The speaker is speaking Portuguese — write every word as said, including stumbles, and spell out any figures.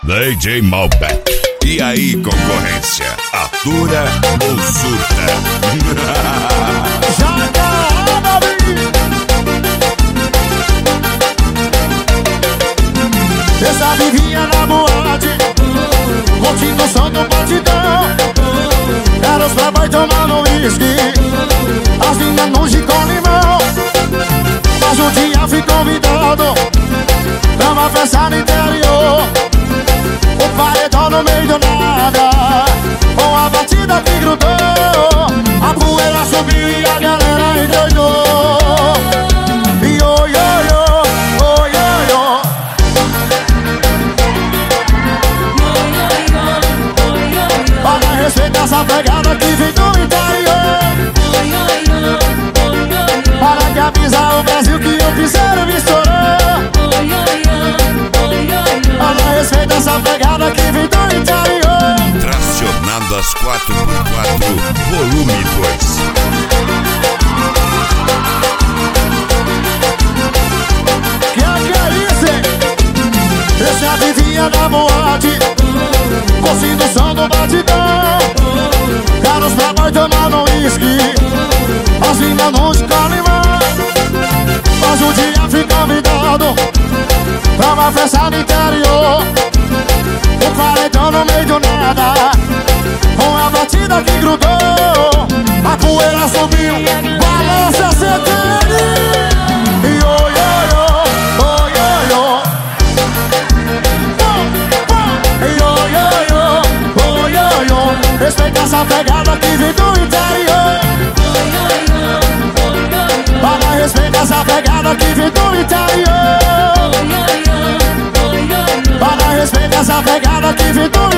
D J Malbec. E aí, concorrência, atura ou surta? Essa vivia na boate, curtindo o som do batidão. Era os playboy tomando whisky, as minas no gin com limão. Mas um dia fui convidado pra uma festa no interior. O paredão no meio do nada, com a batida que grudou. A poeira subiu e a galera endoidou. E oi, oi, oi, oi, oi, oi. Olha, respeita essa pegada que vem do interior. Para que avisar o Brasil que o piseiro me estourou. Olha, respeita essa pegada que vem do interior. Tracionadas quatro por quatro, volume dois. Que é que é isso, hein? Esse é a vivia da boate, curtindo o som do batidão. Era os playboy tomando whisky, as minas no limão. Mas um dia fui convidado pra uma festa no interior. O paredão no meio do nada, com a batida que grudou. A poeira subiu, balança C T L. E oi, oi, oi, oi, oi, oi. E oi, oi, oi, oi, oi, oi. Respeita essa pegada que vem do interior. Para respeita essa pegada que vem do interior. Para respeita essa pegada que vem do